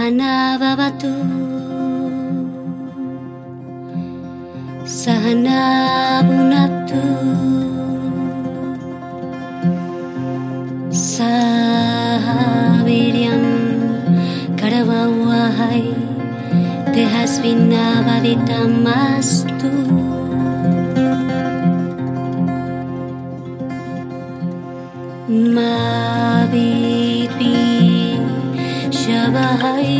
Sahana Bhavatu Sahana Bhunaktu Sahaviryam Karavavahai Tehasvinavaditamastu Ma vidvi Shavahai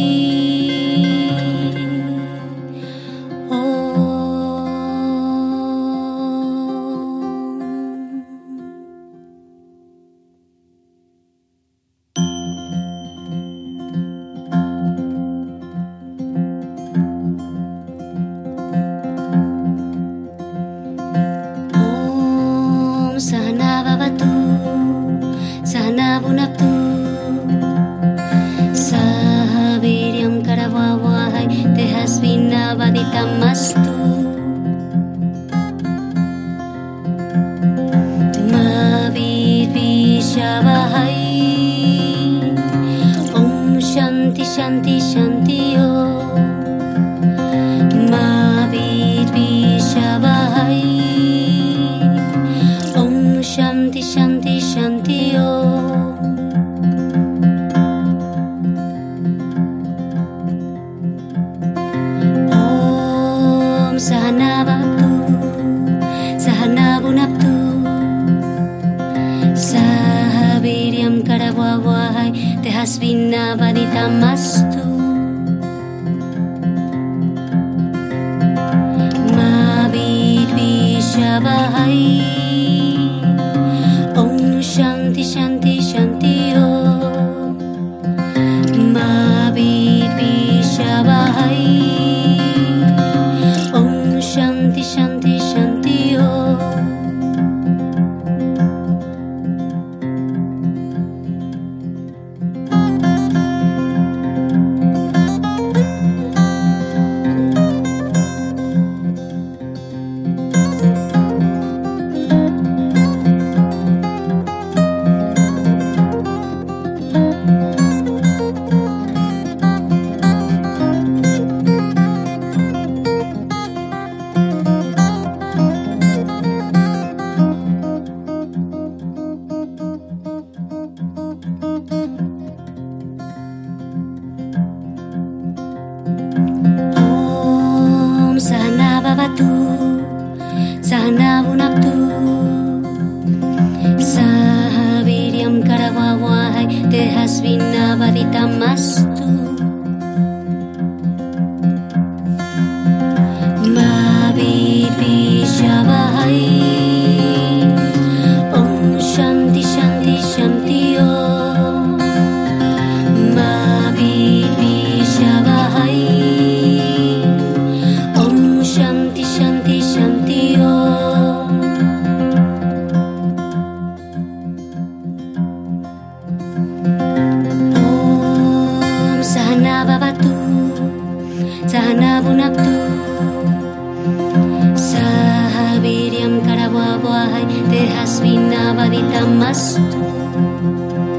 Sahana Bhavatu Sahana Bhunaktu Sahaviryam Karavavahai Tehasvinavaditamastu Ma vidvishavahai Om Shanti Shanti Shanti Om Ma vidvishavahai Shanti Shanti Shanti Om Om Sahana Bhavatu Sahana Bhunaktu Sahaviryam Karavavahai Tehasvinavaditamastu Ma vidvishavahai Shanti Shanti Shanti Om Ma vidvishavahai Om Shanti Shanti Shanti Om Sahana Bhavatu Sahana Bhunaktu Sahaviryam Karavavahai Tehasvinavaditamastu Ma vidvishavahai Om Shanti Shanti Shanti Om Ma vidvishavahai Shanti Shanti Shanti Om Om Sahana Bhavatu Sahana Bhunaktu Sahaviryam Karavavahai Tehasvinavaditamastu